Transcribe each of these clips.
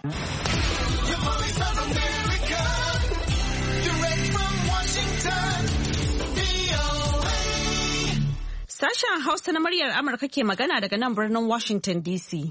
Sashen Hausa na muryar Amurka ke magana daga nan birnin Washington DC.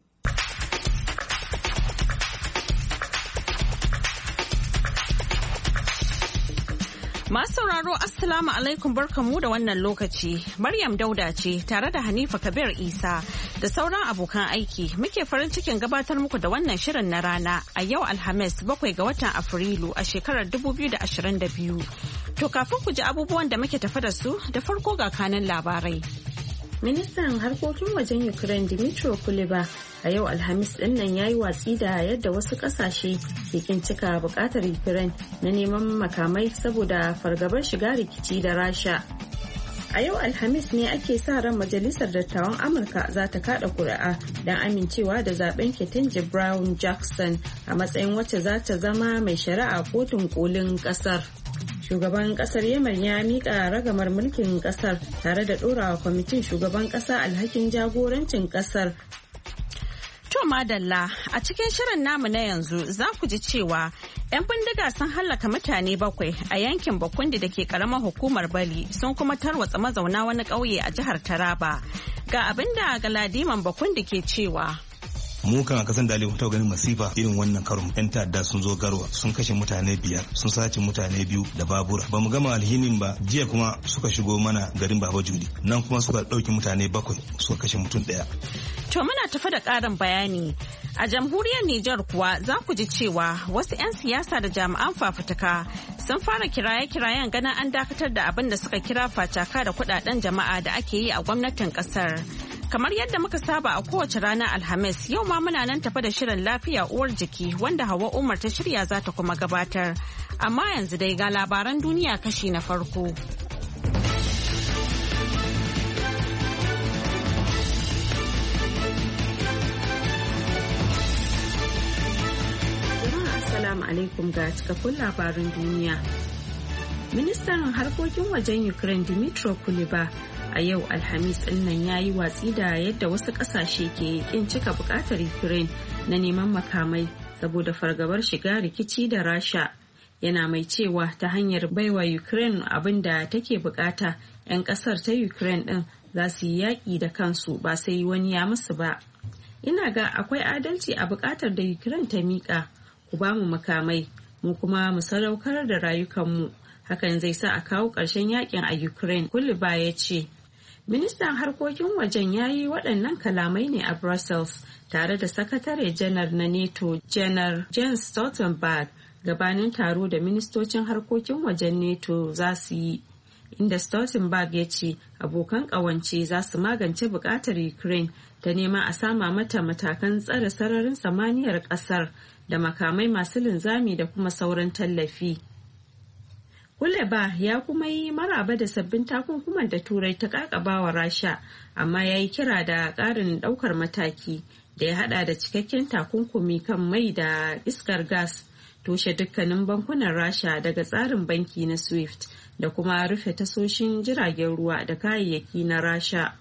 Masu sauraro Assalamu alaikum barkanmu da wannan lokaci. Maryam Dauda ce tare da Hanifa Kabir Isa da sauran abokan aiki muke farin cikin gabatar muku da wannan shirin na rana a yau Alhamis 7 ga watan Afrilu a shekarar 2022. To kafin ku ji abubuwan da muke tafa da su da farko ga kanan labarai. Ministan harkokin wajen Ukraine Dmytro Kuleba a yau Alhamis din nan ya yi watsi da yadda wasu kasashe ke kin cika bukatar Ukraine na neman makamai saboda fargabar shiga rikici da Rasha. A yau Alhamis ne ake sa ran Majalisar Dattawan Amurka za ta kada kuri'a don amincewa da zaben Ketanji Brown Jackson a matsayin wacce za ta zama mai shari'a kotun kolin kasar. Shugaban kasar Yemen ya mika ragamar mulkin kasar tare da ɗorawa kwamitin shugaban kasa alhakin jagorancin kasar. To madalla a cikin shirin namu na yanzu za ku ji cewa 'yan bindiga sun hallaka mutane 7 a yankin Bakundi da ke karamar hukumar Bali sun kuma tarwatsa mazauna wani ƙauye a jihar Taraba. Ga abin da Galadiman Bakundi ke cewa. Mu kan a kasan Dali ta ganin masifa irin wannan karon yan ta'adda sun zo Garwa sun kashe mutane 5 sun sace mutane 2 da babura ba mu gama alhinin ba jiya kuma suka shigo mana garin Baba Judi nan kuma suka dauki mutane 7 suka kashe mutum 1. To muna tafi da ƙarin bayani a jamhuriyar Nijar kuwa za ku ji cewa wasu 'yan siyasa da jami'an fafutuka sun fara kiraye-kirayen ganin an dakatar da abin da suka kira facaka da kudaden jama'a da ake yi a gwamnatin kasar. Kamar yadda muka saba a kowace ranar Alhamis, yau ma muna nan tafa da shirin lafiya uwar jiki wanda Hauwa Umar ta shirya za ta kuma gabatar. Amma yanzu dai ga labaran duniya kashi na farko. Assalamu alaikum ga cikakkun labaran duniya. Ministan harkokin wajen Ukraine Dmytro Kuleba a yau Alhamis nan ya yi watsi da yadda wasu kasashe ke kin cika bukatar Ukraine na neman makamai saboda fargabar shiga rikici da Rasha. Yana mai cewa ta hanyar baiwa Ukraine abin da take bukata 'yan kasar ta Ukraine din za su yi yaƙi da kansu ba sai wani ya musu ba. Ina ga akwai adalci a bukatar da Ukraine ta miƙa, ku ba mu makamai, mu kuma mu sadaukar da rayukanmu. Hakan zai sa a kawo ƙarshen yakin a Ukraine, Kuleba ya ce. Ministan harkokin wajen ya yi waɗannan kalamai ne a Brussels tare da sakatare janar na NATO janar Jens Stoltenberg gabanin taro da ministocin harkokin wajen NATO za su yi, inda Stoltenberg ya ce abokan ƙawance za su magance buƙatar Ukraine ta neman a sama mata matakan tsare sararin samaniyar ƙasar da makamai masu linzami da kuma sauran tallafi. Kuleba ya kuma yi maraba da sabbin takunkuman da Turai ta kakabawa Rasha, amma ya yi kira da ƙarin ɗaukar mataki da ya hada da cikakken takunkumi kan mai da iskar gas, toshe dukkanin bankunan Rasha daga tsarin banki na SWIFT da kuma rufe tasoshin jiragen ruwa da kayayyaki na Rasha.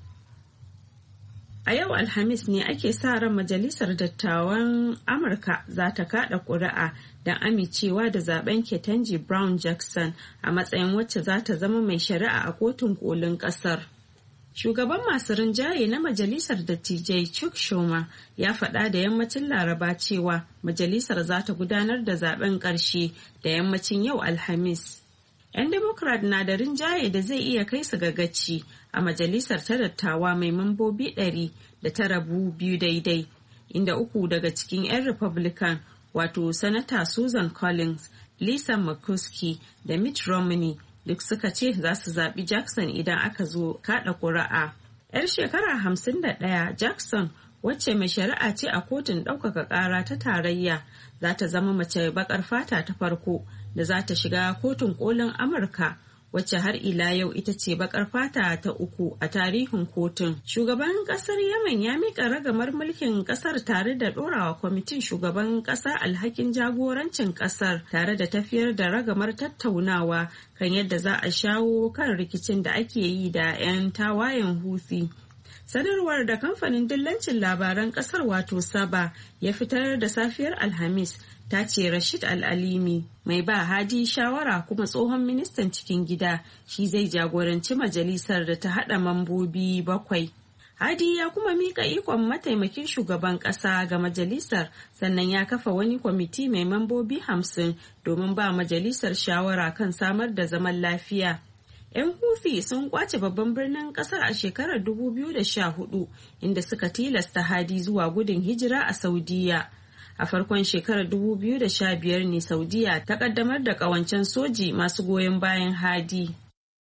A yau Alhamis ne ake sa ran Majalisar Dattawan Amurka za ta kada ƙuri'a don amincewa da zaben Ketanji Brown Jackson a matsayin wacce za ta zama mai shari'a a kotun kolin ƙasar. Shugaban masu rinjaye na Majalisar Dattijai Chuck Schumer ya faɗa da yammacin Laraba cewa Majalisar za ta gudanar da zaben ƙarshe da yammacin yau Alhamis. 'Yan Democrat na da rinjaye da zai iya kai su ga gaci a majalisar ta dattawa mai mambobi 100 da ta rabu biyu daidai, inda 3 daga cikin 'yan Republican wato Sanata Susan Collins, Lisa Murkowski da Mitt Romney duk suka ce za su zaɓi Jackson idan aka zo kaɗa ƙuri'a. 'Yar shekara 51 Jackson wacce mai shari'a ce a kotun ɗaukaka ƙara ta tarayya za ta zama mace baƙar fata ta farko da za ta shiga kotun kolin Amurka, wacce har ila yau ita ce baƙar fata ta 3 a tarihin kotun. Shugaban ƙasar Yemen ya miƙa ragamar mulkin ƙasar tare da ɗorawa kwamitin shugaban ƙasa alhakin jagorancin ƙasar tare da tafiyar da ragamar tattaunawa kan yadda za a shawo kan rikicin da ake yi da 'yan tawayen Houthi. Sanarwar da kamfanin dillancin labaran kasar wato Saba ya fitar da safiyar Alhamis ta ce Rashid Al-Alimi mai ba Hadi shawara kuma tsohon ministan cikin gida shi zai jagoranci majalisar da ta hada mambobi 7. Hadi ya kuma mika ikon mataimakin shugaban kasa ga majalisar sannan ya kafa wani kwamiti mai mambobi 50 domin ba majalisar shawara kan samar da zaman lafiya. 'Yan Houthi sun kwace babban birnin kasar a shekarar 2014 inda suka tilasta Hadi zuwa gudun hijira a Saudiya. A farkon shekarar 2015 ne Saudiya ta kaddamar da kawancen soji masu goyon bayan Hadi.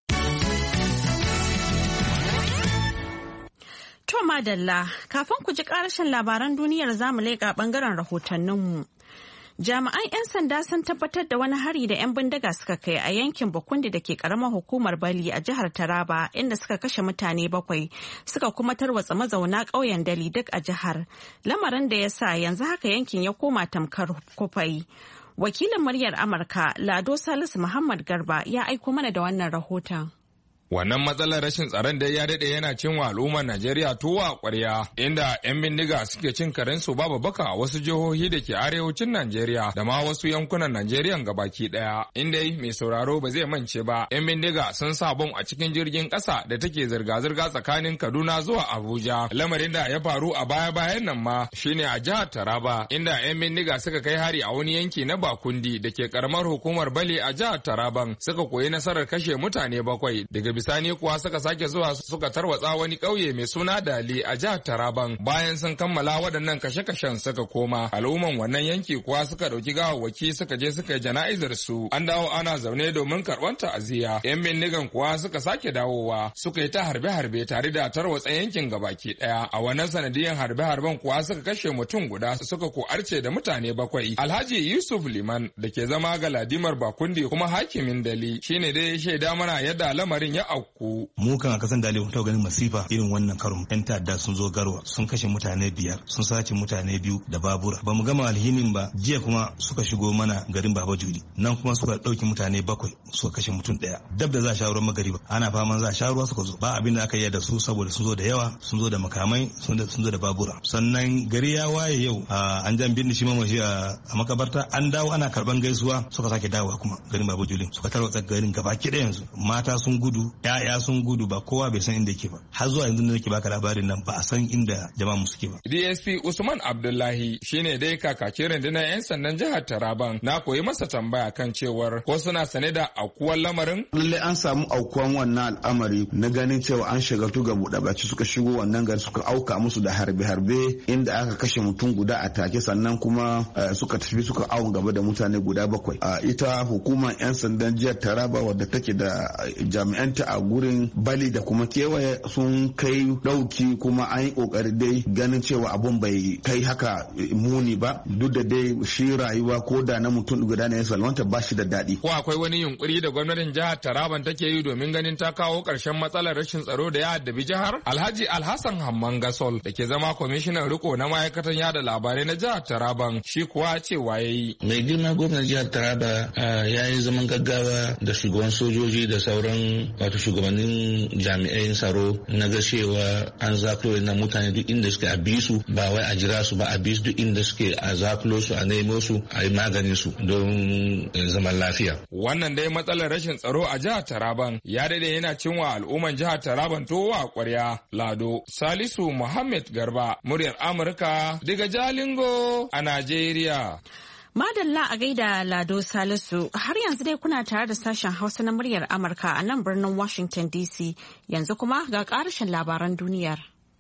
To madalla, kafin ku ji ƙarashin labaran duniyar zamu leƙa ɓangaren rahotanninmu. Jami'an 'yan sanda sun tabbatar da wani hari da 'yan bindiga suka kai a yankin Bakundi da ke karamar hukumar Bali a jihar Taraba inda suka kashe mutane 7 suka kuma tarwatsa mazauna ƙauyen Dali duk a jihar. Lamarin da ya sa yanzu haka yankin ya koma tamkar kufai. Wakilin muryar Amurka Lado Salisu Muhammad Garba ya aiko mana da wannan rahoton. Wannan matsalar rashin tsaron da ya daɗe yana cin wa al'ummar Najeriya tuwa a ƙwarya, inda 'yan bindiga suke cin karensu babu baka a wasu jihohi da ke arewacin Najeriya da ma wasu yankunan Najeriya gabaki ɗaya. Inda mai sauraro ba zai mance ba, 'yan bindiga sun sa bom a cikin jirgin ƙasa da take zirga-zirga tsakanin Kaduna zuwa Abuja. Lamarin da ya faru a baya-bayan nan ma shine a jihar Taraba, inda 'yan bindiga suka kai hari a wani yanki na Bakundi da ke karamar hukumar Bali a jihar Taraban, suka koyi nasarar kashe mutane 7 daga bisani kuwa suka sake zuwa suka tarwatsa wani ƙauye mai suna Dali a jihar Taraban. Bayan sun kammala waɗannan kashe-kashen suka koma, al'umman wannan yanki kuwa suka ɗauki gawawwaki suka je suka yi jana'izar su. An dawo ana zaune domin karɓar ta'aziyya. 'Yan bindigan kuwa suka sake dawowa suka yi ta harbe-harbe tare da tarwatsa yankin gabaki ɗaya. A wannan sanadiyan harbe-harben kuwa suka kashe mutum guda suka ko arce da mutane 7. Alhaji Yusuf Liman da ke zama galadimar Bakundi kuma hakimin Dali shine dai ya shaida mana yadda lamarin ya auku. Mu kan a kasan Dali ta ganin masifa irin wannan karon. 'Yan ta'adda sun zo Garwa sun kashe mutane 5 sun sace mutane 2 da babura. Ba mu gama alhinin ba, jiya kuma suka shigo mana garin Baba Juli, nan kuma suka ɗauki mutane 7 suka kashe mutum 1. Dab da za a sha ruwan magariba ana faman za a sha ruwa suka zo, ba abin da aka yi da su saboda sun zo da yawa, sun zo da makamai, sun zo da babura. Sannan gari ya waye yau an jan binne shi mamashi a makabarta, an dawo ana karban gaisuwa suka sake dawowa kuma garin Baba Juli suka tarwatsa garin gabaki ɗaya. Yanzu mata sun gudu, ya'ya sun gudu, ba kowa bai san inda yake ba. Har zuwa yanzu da nake baka labarin nan ba a san inda jama'a mu suke ba. DSP Usman Abdullahi shine dai kakakin rundunar 'yan sandan jihar Taraban. Na koyi masa tambaya kan cewar ko suna sane da aukuwar lamarin. Lalle an samu aukuwan wannan al'amari na ganin cewa an shagaltu ga buɗe baki suka shigo wannan gari suka auka musu da harbe-harbe inda aka kashe mutum guda a take, sannan kuma suka tafi suka awon gaba da mutane guda 7. Ita hukumar 'yan sandan jihar Taraba wadda take da jami'anta a gurin Bali da kuma kewaye sun kai dauki, kuma an yi kokari dai ganin cewa abun bai kai haka muni ba, duk da dai shi rayuwa ko da na mutum guda ne ya salwanta ba shi da daɗi. Ko akwai wani yunkuri da gwamnatin jihar Taraban take yi domin ganin ta kawo ƙarshen matsalar rashin tsaro da ya addabi jihar? Alhaji Alhassan Hamman Gasol da ke zama kwamishinan riko na ma'aikatan yada labarai na jihar Taraban shi kuwa cewa yayi. Mai girma gwamnatin jihar Taraba ya yi zaman gaggawa da shugaban sojoji da sauran wato shugabannin jami'ai tsaro na ga cewa an zakulo na mutane duk inda suke a bisu, ba wai a jira su ba, a bisu duk inda suke a zakulo su, a nemo su, a yi maganin su don zaman lafiya. Wannan dai matsalar rashin tsaro a jihar Taraban ya dade yana cinwa al'umman jihar Taraban towa kwarya. Lado Salisu Muhammad Garba, muryar Amurka daga Jalingo a Najeriya. Madalla a gaida Lado Salisu, har yanzu dai kuna tare da sashen Hausa na muryar Amurka a nan birnin Washington DC. Yanzu kuma ga ƙarashin labaran duniyar.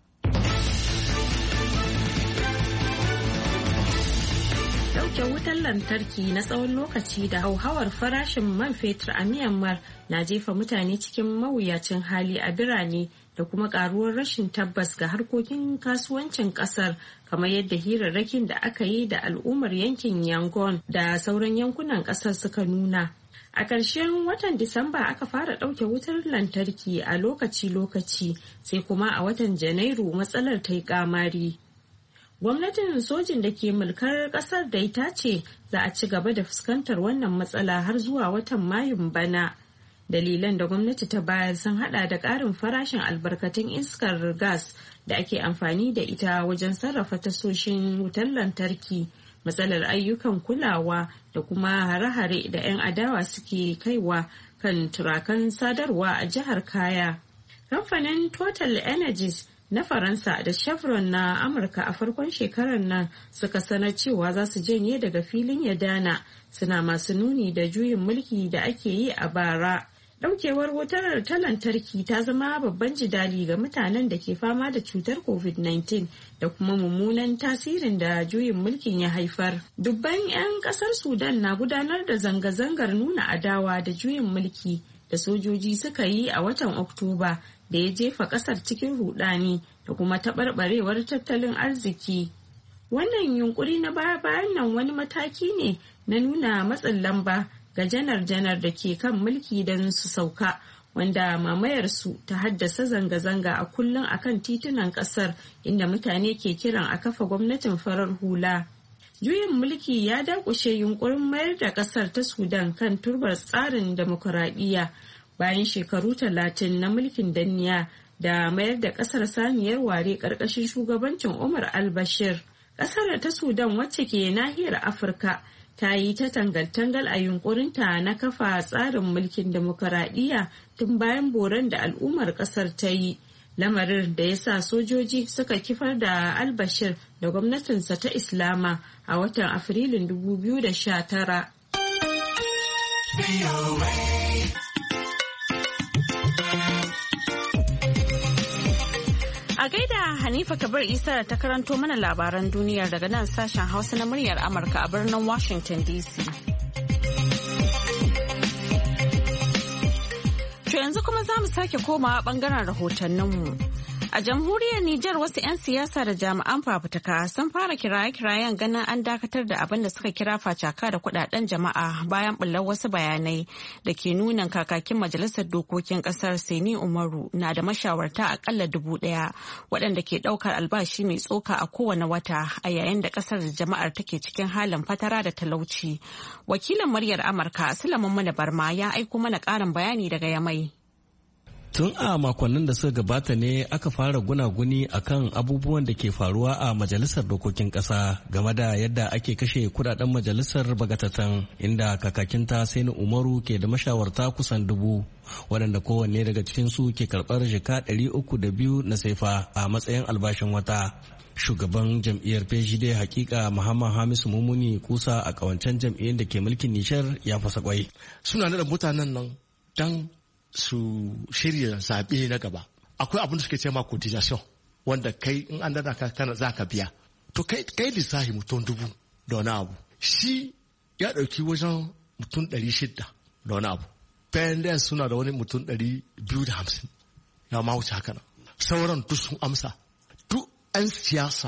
Dauke wutar lantarki na tsawon lokaci da hauhawar farashin man fetur a Myanmar na jefa mutane cikin mawuyacin hali a birane da kuma karuwar rashin tabbas ga harkokin kasuwancin kasar, kamar yadda hirarrakin da aka yi da al'ummar yankin Yangon da sauran yankunan kasar suka nuna. A ƙarshen watan Disamba aka fara ɗauke wutar lantarki a lokaci-lokaci, sai kuma a watan Janairu matsalar ta yi ƙamari. Gwamnatin sojin da ke mulkar ƙasar da ita ce za a ci gaba da fuskantar wannan matsala har zuwa watan Mayun bana. Dalilan da gwamnati ta bayar sun hada da ƙarin farashin albarkatun iskar gas da ake amfani da ita wajen sarrafa tasoshin wutar lantarki, matsalar ayyukan kulawa da kuma hare-hare da 'yan adawa suke kaiwa kan turakan sadarwa a jihar Kaya. Kamfanin Total Energies na Faransa da Chevron na Amurka a farkon shekarar nan suka sanar cewa za su janye daga filin Yadana, suna masu nuni da juyin mulki da ake yi a bara. Daukewar wutar ta lantarki ta zama babban jidali ga mutanen da ke fama da cutar COVID-19 da kuma mummunan tasirin da juyin mulkin ya haifar. Dubban 'yan kasar Sudan na gudanar da zanga-zangar nuna adawa da juyin mulki da sojoji suka yi a watan Oktoba da ya jefa kasar cikin rudani da kuma taɓarɓarewar tattalin arziki. Wannan yunkuri na baya-bayan nan wani mataki ne na nuna matsin lamba ga janar-janar da ke kan mulki don su sauka, wanda mamayarsu ta haddasa zanga-zanga a kullum akan titunan kasar, inda mutane ke kiran a kafa gwamnatin farar hula. Juyin mulki ya dakushe yunkurin mayar da kasar ta Sudan kan turbar tsarin demokuraɗiyya bayan shekaru 30 na mulkin danniya da mayar da kasar saniyar ware ƙarƙashin shugabancin Umar al-Bashir. Kasar ta Sudan, wacce ke nahiyar Afirka, ta yi ta tangal-tangal a yunkurinta na kafa tsarin mulkin demokuraɗiyya tun bayan boron da al'ummar ƙasar ta yi, lamarin da ya sa sojoji suka kifar da al-Bashir da gwamnatinsa ta Islama a watan Afrilun 2019. A gaida Hanifa Kabir Isa da ta karanto mana labaran duniyar daga nan sashen Hausa na muryar Amurka a birnin Washington DC. To yanzu kuma za mu sake komawa bangaren rahotanninmu. A jamhuriyar Nijar, wasu 'yan siyasa da jami'an fafutuka sun fara kiraye-kirayen ganin an dakatar da abin da suka kira facaka da kudaden jama'a bayan bullar wasu bayanai da ke nuna kakakin majalisar dokokin kasar Sani Umaru na da mashawarta akalla 1,000 waɗanda ke ɗaukar albashi mai tsoka a kowane wata a yayin da kasar da jama'ar take cikin halin fatara da talauci. Wakilin muryar Amurka Sulaiman Mana Barma ya aiko mana ƙarin bayani daga Yamai. Tun a makonnin da suka gabata ne aka fara gunaguni akan abubuwan da ke faruwa a majalisar dokokin ƙasa game da yadda ake kashe kudaden majalisar bagatatan, inda kakakinta Sani Umaru ke da mashawarta kusan 1,000 waɗanda kowanne daga cikinsu ke karɓar jika 302 na sefa a matsayin albashin wata. Shugaban jam'iyyar PJD hakika Muhammad Hamisu Mumuni kusa a kawancen jam'iyyar da ke mulkin Nishar ya fasa kwai. Suna da mutanen nan dan su shirya zaɓe na gaba. Akwai abin da suke ce ma cotisation wanda kai in an dada ka kana za ka biya. To kai lissafi mutum 1,000 da wani abu. Shi ya ɗauki wajen mutum 600 da wani abu. PNDS suna da wani mutum 250 ya ma wuce haka nan. Sauran duk sun amsa. Duk 'yan siyasa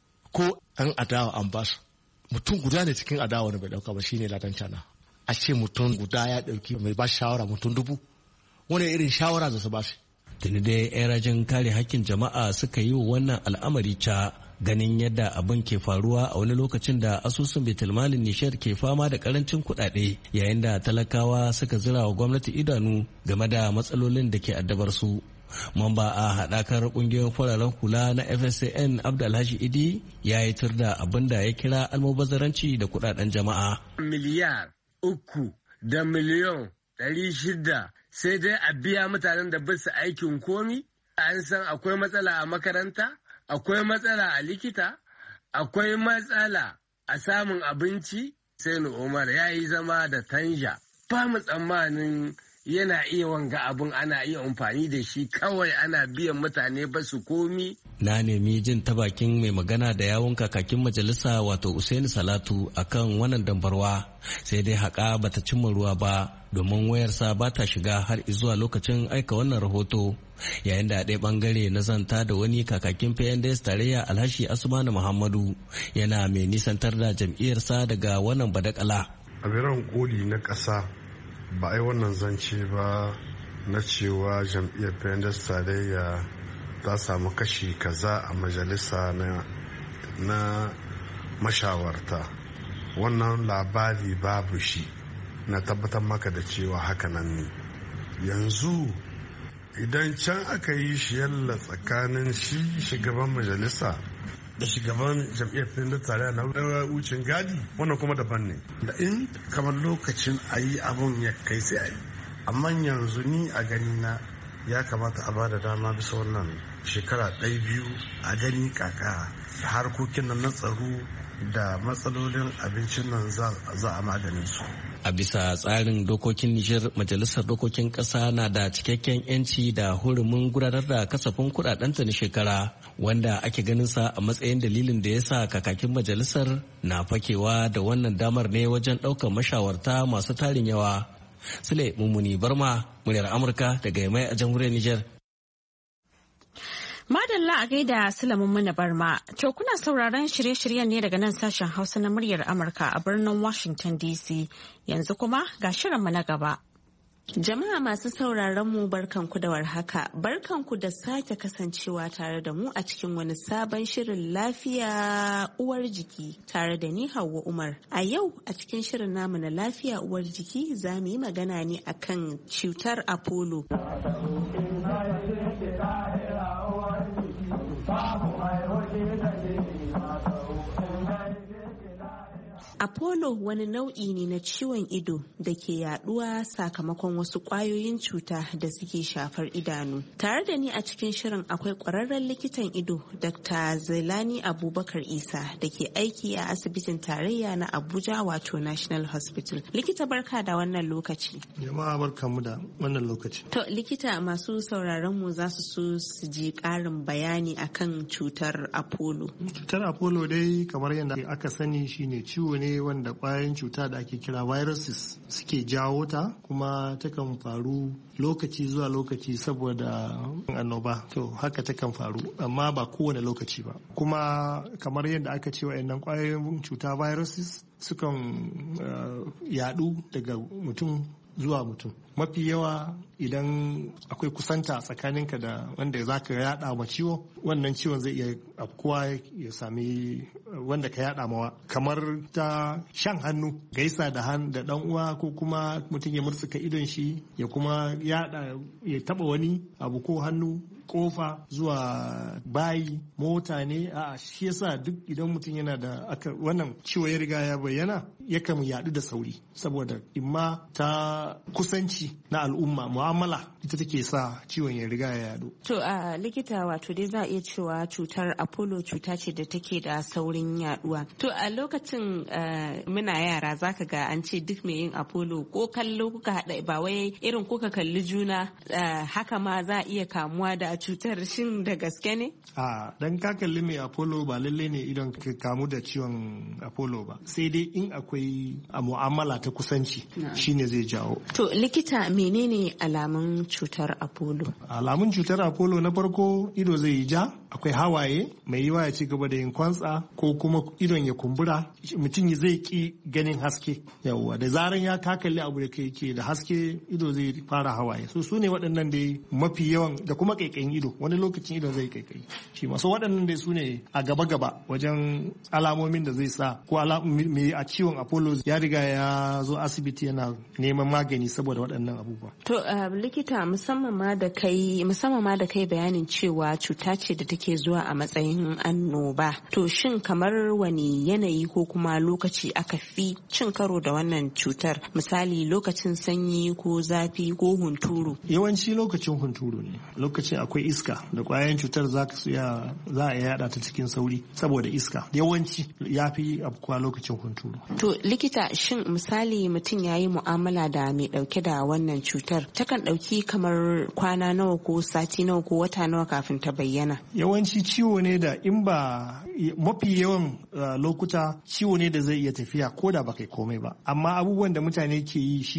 ko 'yan adawa an ba su. Mutum guda ne cikin adawa ne bai ɗauka ba shine Ladan Cana. A ce mutum guda ya ɗauki mai ba shawara mutum 1,000. Wani irin shawara za su ba shi. Tuni dai 'yan rajin kare hakkin jama'a suka yi wa wannan al'amari ca ganin yadda abin ke faruwa a wani lokacin da asusun Baitulmalin Nishar ke fama da karancin kuɗaɗe yayin da talakawa suka zira wa gwamnati idanu game da matsalolin da ke addabar su. Mamba a haɗakar ƙungiyoyin fararen hula na FSAN Abdulhaji Idi ya yi tur da abin da ya kira almubazzaranci da kuɗaɗen jama'a. Miliyar 3 da miliyan 600 sai dai a biya mutanen da basu aikin komi. An san akwai matsala a makaranta, akwai matsala a likita, akwai matsala a samun abinci. Sai Umar ya yi zama da Tanja. Ba mu tsammanin yana iya wanga abun ana iya amfani da shi kawai ana biyan mutane ba su komi. Na nemi jin ta bakin mai magana da yawun kakakin majalisa wato Usaini Salatu akan wannan dambarwa, sai dai haƙa bata cimma ruwa ba domin wayarsa ba ta shiga har zuwa lokacin aika wannan rahoto, yayin da ɗaya bangare na zanta da wani kakakin PNDS tarayya Alhashi Asmanu Muhammadu yana mai nisantar da jam'iyyarsa daga wannan badakala. A biran koli na ƙasa ba a yi wannan zance ba na cewa jam'iyyar PNDS tarayya ta samu kashi kaza a majalisa na mashawarta. Wannan labari babu shi, na tabbatar maka da cewa haka nan ne. yanzu idan can aka yi shi yalla tsakanin shi shugaban majalisa da shugaban jam'iyyar filin tarayya na wucin gadi wannan kuma daban ne da in kamar lokacin a yi abun ya kai sai a yi amma yanzu ni a gani na ya kamata a bada dama bisa wannan shekara 2 a gani kaka harkokin nan na tsaro da matsalolin abincin nan za a maganin su. A bisa tsarin dokokin Nijar, Majalisar Dokokin Ƙasa na da cikakken 'yanci da hurumin gudanar da kasafin kudadenta na shekara, wanda ake ganin sa a matsayin dalilin da ya sa kakakin majalisar na fakewa da wannan damar ne wajen ɗaukar mashawarta masu tarin yawa. Sule Mummuni Barma, muryar Amurka daga Yamai a jamhuriyar Nijar. Madalla a gaida Sulamun Mana Barma. To kuna sauraron shirye-shiryen ne daga nan sashen Hausa na muryar Amurka a birnin Washington DC. Yanzu kuma ga shirinmu na gaba. Jama'a masu sauraron mu barkanku da warhaka. Barkanku da sake kasancewa tare da mu a cikin wani sabon shirin lafiya uwar jiki tare da ni Hauwa Umar. A yau a cikin shirin namu na lafiya uwar jiki za mu yi magana ne akan cutar Apollo. Apollo wani nau'i ne na ciwon ido da ke yaduwa sakamakon wasu ƙwayoyin cuta da suke shafar idanu. Tare da ni a cikin shirin akwai ƙwararren likitan ido Dr. Zailani Abubakar Isa da ke aiki a asibitin tarayya na Abuja wato National Hospital. Likita barka da wannan lokaci. Jama'a barkanmu da wannan lokaci. To likita masu sauraron mu za su so su ji ƙarin bayani akan cutar Apollo. Cutar Apollo dai kamar yadda aka sani shine ciwo ne wanda kwayoyin cuta da ake kira viruses suke jawo ta, kuma takan faru lokaci zuwa lokaci saboda annoba. To haka takan faru amma ba kowane lokaci ba. Kuma kamar yadda aka ce wa'annan kwayoyin cuta viruses sukan yadu daga mutum zuwa mutum. Mafi yawa idan akwai kusanta tsakaninka da wanda za ka yada ma ciwo, wannan ciwon zai iya afkuwa ya sami wanda ka yada mawa, kamar ta shan hannu, gaisa da dan uwa, ko kuma mutum ya murtsuka idon shi ya kuma ya taba wani abu ko hannu, kofa zuwa bayi, mota ne, shi yasa duk idan mutum yana da wannan ciwo ya riga ya bayyana yakan yadu da sauri, saboda imma ta kusanci na al'umma, mu'amala ita take sa ciwon ya riga ya yadu. To a likita, wato dai za a iya cewa cutar Apollo cuta ce da take da saurin yaduwa. To a lokacin muna yara zaka ga an ce duk mai yin Apollo ko kallo kuka haɗa, ba wai irin kuka kalli juna haka ma za a iya kamuwa da cutar, shin da gaske ne? Dan ka kalli mai Apollo ba lalle ne idan ka kamu da ciwon Apollo ba, sai dai in akwai a mu'amala ta kusanci shine zai jawo. To likita, menene alamun cutar Apollo? Alamun cutar Apollo na farko, ido zai yi ja, akwai hawaye, mai yiwa ya ci gaba da yin kwantsa, ko kuma idon ya kumbura, mutum zai ki ganin haske. Yawwa, da zaran ya kakalli abu da ke da haske, ido zai fara hawaye. So su ne waɗannan dai mafi yawan, da kuma kaikayin ido, wani lokacin idon zai kaikayi shi ma. So waɗannan dai su ne a gaba wajen alamomin da zai sa ko mai a ciwon Apollo ya riga ya zo asibiti yana neman magani saboda waɗannan abubuwa. To likita, musamman ma da kai bayanin cewa cuta ce da take zuwa a matsayin annoba. To shin kamar wani yanayi ko kuma lokaci aka fi cin karo da wannan cutar? Misali lokacin sanyi ko zafi ko hunturu? Yawanci lokacin hunturu ne. Lokacin akwai iska da kwayoyin cutar za a yada ta cikin sauri saboda iska. Yawanci ya fi afkuwa lokacin hunturu. To likita, shin misali mutum ya yi mu'amala da mai dauke da wannan cutar, takan dauki kamar kwana nawa ko sati nawa ko wata nawa kafin ta bayyana? Yawanci ciwo ne da in ba mafi yawan lokuta ciwo ne da zai iya tafiya ko da baka komai ba, amma abubuwan da mutane ke yi shi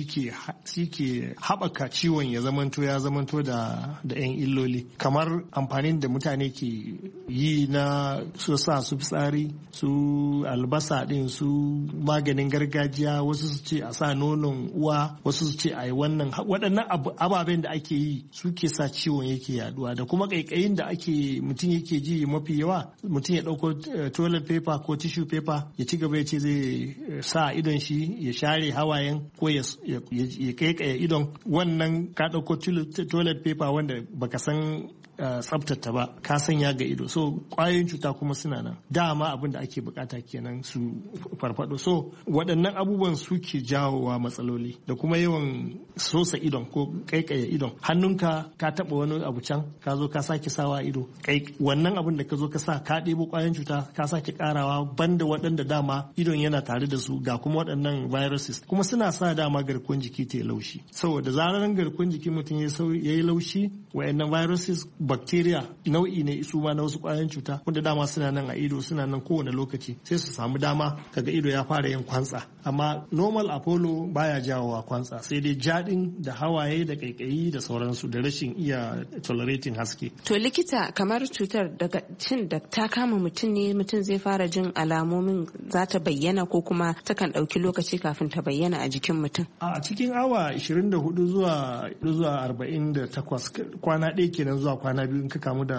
ke haɓaka ciwon ya zamanto da 'yan illoli, kamar amfanin da mutane ke yi na su sa su fitsari, su albasa din, su maganin gargajiya, wasu su ce a sa nonon uwa, wasu su ce a yi waɗannan ababen da ake yi suke sa ciwon yake yaduwa, da kuma ƙaiƙayin da mutum yake ji mafi yawa mutum ya ɗauko toilet paper ko tissue paper ya ci gaba ya ce zai sa idon shi ya share hawayen ko ya kaikaya idon, wannan ka ɗauko toilet paper wanda baka san tsabtata ba ka sanya ga ido, so kwayoyin cuta kuma suna nan. Dama abin da ake bukata kenan su farfado, so waɗannan abubuwan suke jawowa matsaloli da kuma yawan sosa idon ko kaikaye idon. Hannunka ka taɓa wani abu can ka zo ka sake sawa ido, wannan abin da ka zo ka sa ka ɗebo kwayoyin cuta ka sake karawa, banda waɗanda dama idon yana tare da su ga kuma waɗannan viruses kuma suna sa dama garkuwar jiki ta yi laushi. Saboda zarar garkuwar jikin mutum ya yi laushi, waɗannan viruses bacteria nau'i ne su ma na wasu kwayoyin cuta wanda dama suna nan a ido, suna nan kowane lokaci, sai su samu dama kaga ido ya fara yin kwantsa. Amma normal Apollo baya jawowa kwantsa, sai dai jaɗin da hawaye da kaikayi da sauransu da rashin iya tolerating haske. To likita, kamar cutar daga cin da ta kama mutum ne mutum zai fara jin alamomin za ta bayyana ko kuma takan ɗauki lokaci kafin ta bayyana a jikin mutum? A cikin awa 24 zuwa 48 kwana ɗaya kenan zuwa kwana biyu in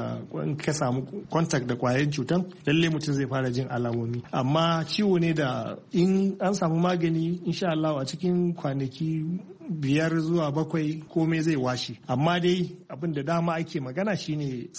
ka samu contact da kwayoyin cutan, lalle mutum zai fara jin alamomi. Amma ciwo ne da in an samu magani insha Allah a cikin kwanaki 5 zuwa 7 komai zai washe. Amma dai abin da dama ake magana shine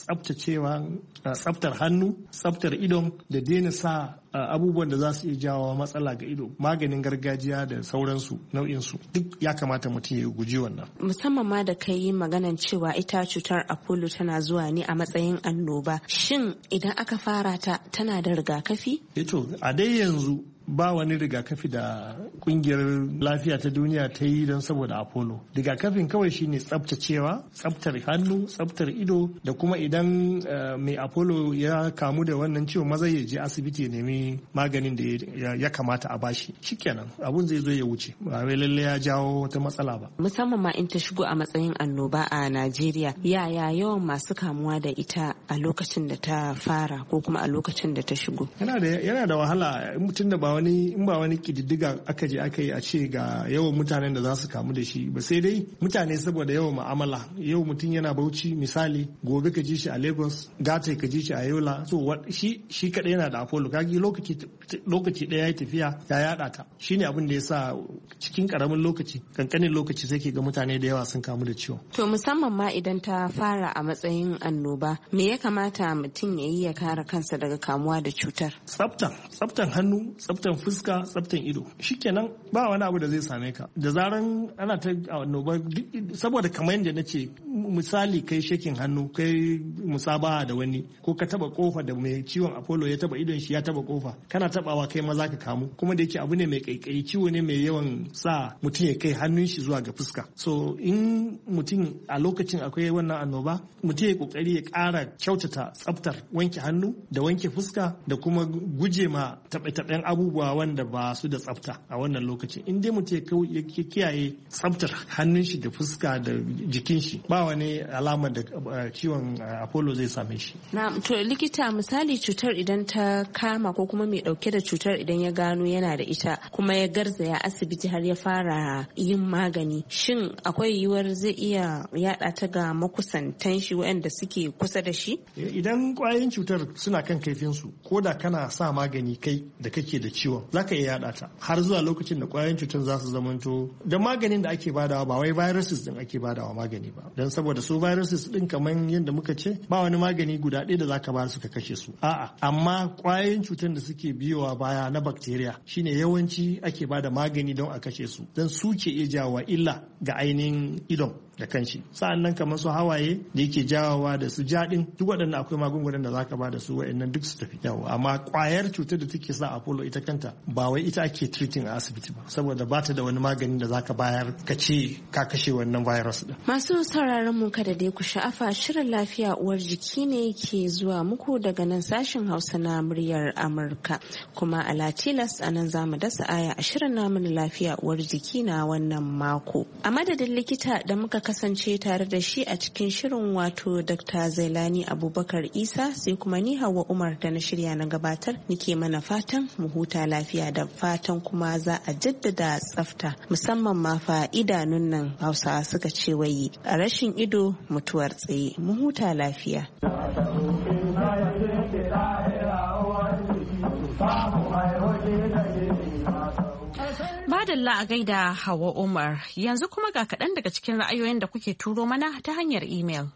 tsaftar hannu, tsaftar idon da daina sa abubuwan da za su iya jawo matsala ga ido, maganin gargajiya da sauransu nau'insu duk ya kamata mutum ya guji wannan. Musamman ma da kai maganan cewa ita cutar Apollo tana zuwa ne a matsayin annoba, shin idan aka fara ta tana da rigakafi? A dai yanzu ba wani rigakafi da kungiyar lafiya ta duniya ta yi don saboda Apollo. Rigakafin kawai shine tsaftar hannu, tsaftar ido, da kuma idan mai Apollo ya kamu da wannan ciwon maza ya je asibiti ya nemi maganin da ya kamata a bashi. Shikenan abun zai zo ya wuce, ba wai lalle ya jawo wata matsala ba. Musamman ma in ta shigo a matsayin annoba a Najeriya, yaya yawan masu kamuwa da ita a lokacin da ta fara ko kuma a lokacin da ta shigo? Yana da wahala mutum da in ba wani kididdiga aka je aka yi a ce ga yawan mutanen da za su kamu da shi ba, sai dai mutane saboda yawan mu'amala. Yau mutum yana Bauchi misali, gobe ka ji shi a Lagos, gata ka ji shi a Yola, so shi kadai yana da Apollo, kagi lokaci daya ya tafiya ya yada ta. Shine abin da ya sa cikin kankanin lokaci sai ke ga mutane da yawa sun kamu da ciwon. To musamman ma idan ta fara a matsayin annoba, me ya kamata mutum ya yi ya kare kansa daga kamuwa da cutar? Tsaftan hannu, tsaftan fuska, tsaftan ido, shikenan ba wani abu da zai same ka. Da zaran ana ta annoba, saboda kamar yadda na ce, misali kai shakin hannu, kai musabaha da wani, ko ka taba kofa da mai ciwon Apollo ya taba idon shi ya taba kofa, kana tabawa kai ma za ka kamu. Kuma da yake abu ne mai kaikayi, ciwo ne mai yawan sa mutum ya kai hannun shi zuwa ga fuska. So in mutum a lokacin akwai wannan annoba, mutum ya kokari ya ƙara kyautata tsaftar wanke hannu da wanke fuska da kuma guje ma taɓe-taɓen abubuwa wanda ba su da tsafta a wannan lokacin. In dai mutum ya kiyaye tsaftar hannun shi da fuska da jikin shi, ba wani alamar da ciwon Apollo zai same shi. Na to likita, misali cutar idan ta kama ko kuma mai dauke da cutar idan ya gano yana da ita kuma ya garzaya asibiti har ya fara yin magani, shin akwai yiwuwar zai iya yada ta ga makusantan shi waɗanda suke kusa da shi? Idan kwayoyin cutar suna kan kaifin su, ko da kana sa magani kai da kake da ciwon, zaka iya yada ta har zuwa lokacin da kwayoyin cutar za su zamanto. Da maganin da ake badawa ba wai viruses din ake badawa magani ba, dan saboda su viruses din kamar yadda muka ce ba wani magani guda ɗaya da zaka ba su ka kashe su. A'a, amma kwayoyin cutar da suke biyowa baya na bacteria shine yawanci ake bada magani don a kashe su, dan su ke iya jawowa illa ga ainihin idon da kanshi. Sa'an nan kamar su hawaye da yake jawowa da su jaɗin, duk waɗannan akwai magungunan da zaka ba da su waɗannan duk su tafi yawa. Amma kwayar cutar da take sa Apollo ita kanta ba wai ita ake treating a asibiti ba, saboda ba ta da wani magani da zaka bayar ka ce ka kashe wannan virus din. Masu sauraron mu kada dai ku sha'afa, shirin lafiya uwar jiki ne ke zuwa muku daga nan sashen Hausa na muryar Amurka, kuma a Latilas a nan zamu dasa aya a shirin namu na lafiya uwar jiki na wannan mako. A madadin likita da muka kasance tare da shi a cikin shirin, wato Dr. Zailani Abubakar Isa, sai kuma ni Hauwa Umar da na shirya na gabatar, nike mana fatan mu huta lafiya, da fatan kuma za a jaddada tsafta, musamman ma fa idanun nan Hausawa suka ce wai a rashin ido mutuwar tsaye. Mu huta lafiya. Madalla a gaida Hawa Umar, yanzu kuma ga kaɗan daga cikin ra'ayoyin da kuke turo mana ta hanyar imel.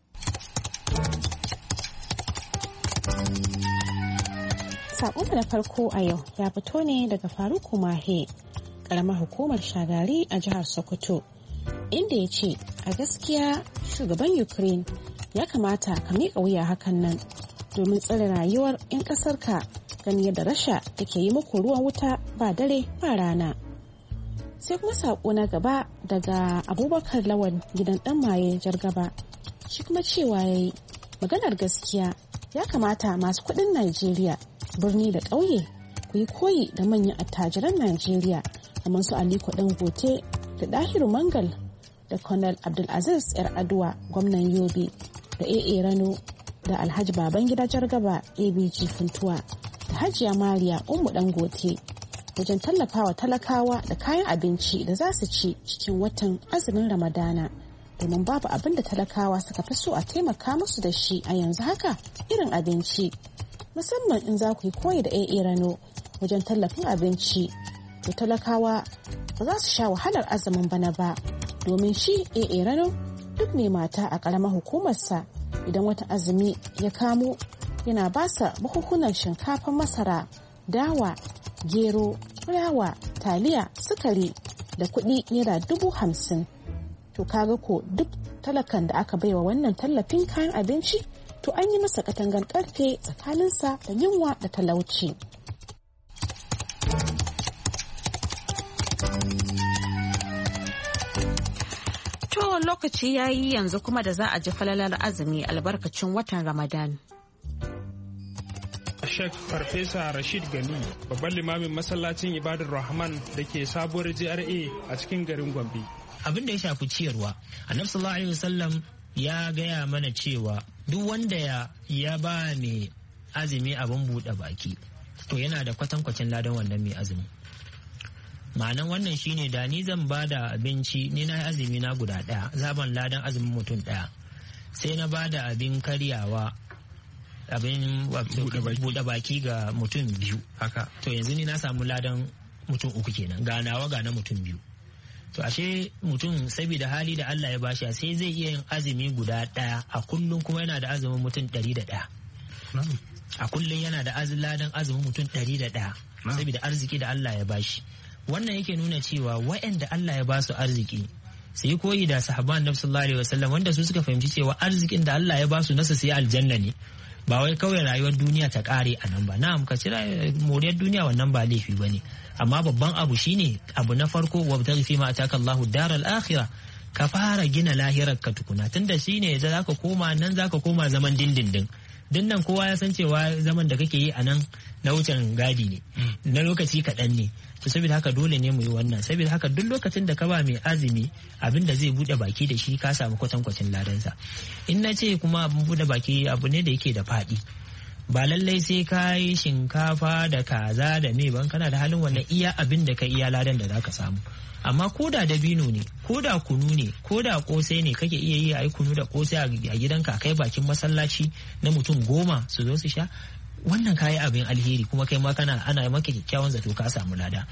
Saƙonmu na farko a yau ya fito ne daga Faruku Mahe, ƙaramar hukumar Shagari a jihar Sokoto, inda ya ce a gaskiya shugaban Ukraine ya kamata ka miƙa wuya hakan nan domin tsare rayuwar 'yan ƙasarka gani yadda Rasha take yi muku ruwan wuta ba dare ba rana. Sai kuma saƙo na gaba daga Abubakar Lawan gidan ɗan maye Jargaba, shi kuma cewa ya yi maganar gaskiya ya kamata masu kuɗin Najeriya birni da ƙauye ku yi koyi da manyan attajiran Najeriya kamar su Aliko Dangote da Dahiru Mangal da Colonel Abdulaziz Yar Aduwa gwamnan Yobe da AA Rano da Alhaji Babangida Jargaba ABG Funtuwa da Hajiya Mariya Ummu Dangote wajen tallafawa talakawa da kayan abinci da za su ci cikin watan azumin Ramadana, domin babu abin da talakawa suka fi so a taimaka musu da shi a yanzu haka irin abinci, musamman in za ku yi koyi da AA Rano wajen tallafin abinci, to talakawa ba za su sha wahalar azumin bana ba, domin shi AA Rano duk mai mata a ƙaramar hukumarsa idan wata azumi ya kamo yana basa buhuhunan shinkafar masara, dawa, gero, fulawa, taliya, sukari da kuɗi naira 50,000. To kaga ko duk talakan da aka baiwa wannan tallafin kayan abinci to an yi masa katangar karfe tsakaninsa da yunwa da talauci. To lokaci ya yi yanzu kuma da za a ji falalar azumi albarkacin watan Ramadan. Sheikh Farfesa Rashid Gani, babban limamin masallacin Ibadar Rahman da ke sabuwar GRA a cikin garin Gombe. Abin da ya shafi ciyarwa, Annabi sallallahu alaihi wasallam ya gaya mana cewa duk wanda ya ba mai azumi abin buɗe baki to yana da kwatankwacin ladan wannan mai azumi. Ma'anan wannan shine da ni zan ba da abinci, ni na azumi na guda ɗaya, zaban ladan azumin mutum ɗaya, sai na ba da abin karyawa, abin buɗe baki ga mutum biyu haka, to yanzu ni na samu ladan mutum uku kenan, ga nawa ga na mutum biyu. To ashe mutum saboda hali da Allah ya bashi sai zai iya yin azumi guda ɗaya a kullum, kuma yana da azumin mutum 101 a kullum, yana da ladan azumin mutum 101 saboda arziki da Allah ya bashi. Wannan yake nuna cewa waɗanda Allah ya ba su arziki su yi koyi da sahabban Annabi sallallahu alaihi wasallam, wanda su suka fahimci cewa arzikin da Allah ya ba su nasa sai aljanna ne, ba wai kawai rayuwar duniya ta kare a nan ba. Na'am, ka ci moriyar duniya wannan ba laifi bane, amma babban abu shine abu na farko, wabtaghi fi ma ataka Allahu daral akhirah, ka fara gina lahirar ka tukuna, tunda shine zaka koma nan, zaka koma zaman dindindin. Dinnan kowa ya san cewa zaman da kake yi a nan na wucin gadi ne, na lokaci kaɗan ne. To saboda haka dole ne mu yi wannan, saboda haka duk lokacin da ka ba mai azumi abin da zai bude baki da shi ka samu kwatankwacin ladansa. In na ce kuma abin bude baki abu ne da yake da faɗi, ba lallai sai ka yi shinkafa da kaza da me ban, kana da halin wannan iya abin da ka iya ladan da za ka samu. Amma ko da dabino ne, ko da kunu ne, ko da kosai ne kake iya yi a yi kunu da kosai a gidanka, kai bakin masallaci na mutum 10 su zo su sha, wannan kayi abin alheri, kuma kai ma ana maka kyakkyawan zato ka samu lada.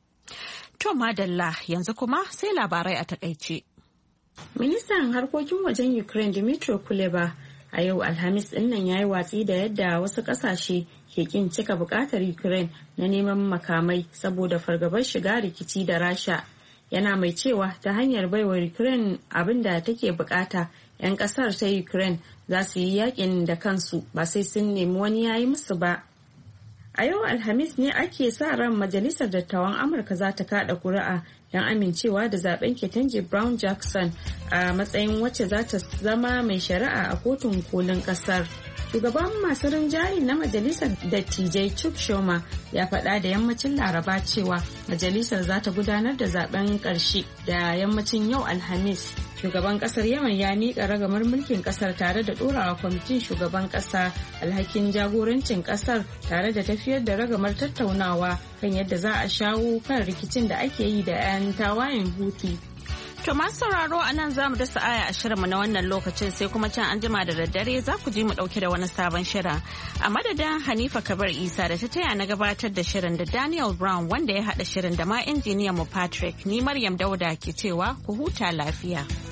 To madalla, yanzu kuma sai labarai a takaice. Ministan harkokin wajen Ukraine Dmytro Kuleba a yau Alhamis dinnan ya yi watsi da yadda wasu kasashe ke kin cika bukatar Ukraine na neman makamai saboda fargabar shiga rikici da Rasha. Yana mai cewa ta hanyar baiwa Ukraine abin da take bukata, 'yan kasar ta Ukraine za su yi yakin da kansu ba sai sun nemi wani yayi musu ba. A yau Alhamis ne ake sa ran Majalisar Dattawan Amurka za ta kada kuri'a don amincewa da zaben Ketanji Brown Jackson a matsayin wacce za ta zama mai shari'a a kotun kolin kasar. Shugaban masu rinjaye na Majalisar Dattijai Chuck Schumer ya faɗa da yammacin Laraba cewa majalisar za ta gudanar da zaben ƙarshe da yammacin yau Alhamis. Shugaban ƙasar Yemen ya miƙa ragamar mulkin ƙasar tare da ɗorawa kwamitin shugaban ƙasa alhakin jagorancin ƙasar tare da tafiyar da ragamar tattaunawa kan yadda za a shawo kan rikicin da ake yi da 'yan tawayen Houthi. To masu sauraro a nan za mu dasa aya a shirinmu na wannan lokacin sai kuma can anjima da daddare za ku ji mu dauke da wani sabon shirin. A madadin Hanifa Kabar Isa da ta taya na gabatar da shirin da Daniel Brown wanda ya haɗa shirin da ma injiniyan mu Patrick, ni Maryam Dauda ke cewa ku huta lafiya.